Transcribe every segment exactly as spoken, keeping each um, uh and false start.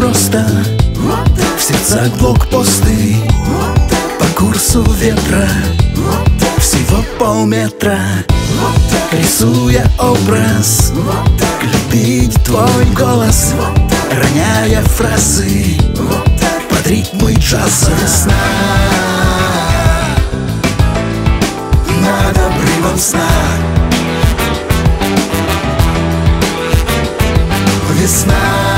просто. В сердцах блокпосты по курсу ветра, всего полметра, рисуя образ. Любить твой голос, роняя фразы под ритмы джаза. Весна над обрывом сна. Весна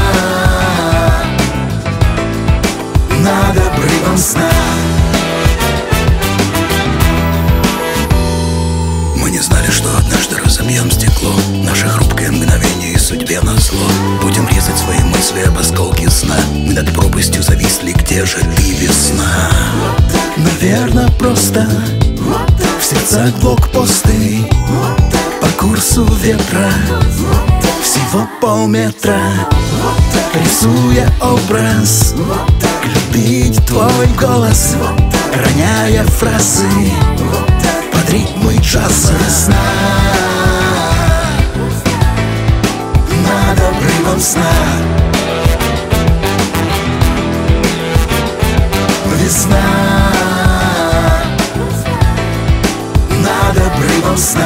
над обрывом сна. Мы не знали, что однажды разобьем стекло. Наше хрупкое мгновение и судьбе назло. Будем резать свои мысли об осколке сна. Мы над пропастью зависли, где же ты, весна? Наверно, просто. В сердцах блокпосты по курсу ветра, всего полметра, рисуя образ. Любить твой голос, роняя фразы под ритмы джаза. Весна над обрывом сна. Весна над обрывом сна.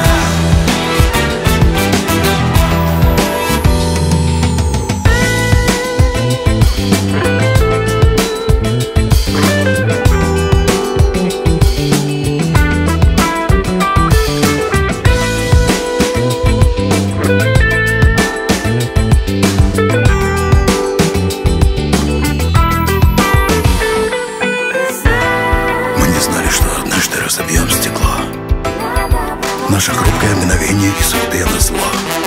Разобьем стекло. Наше хрупкое мгновение и судьбе назло.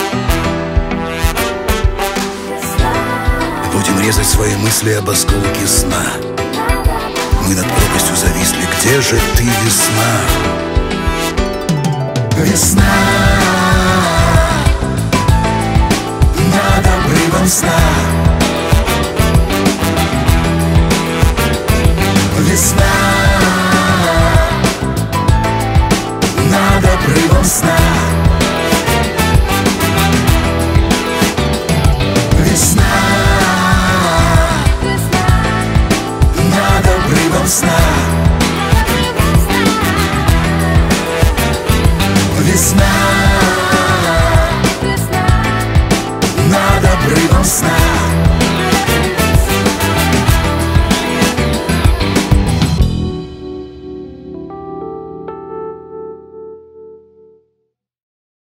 Будем резать свои мысли об осколке сна. Мы над пропастью зависли, где же ты, весна? Весна над обрывом сна.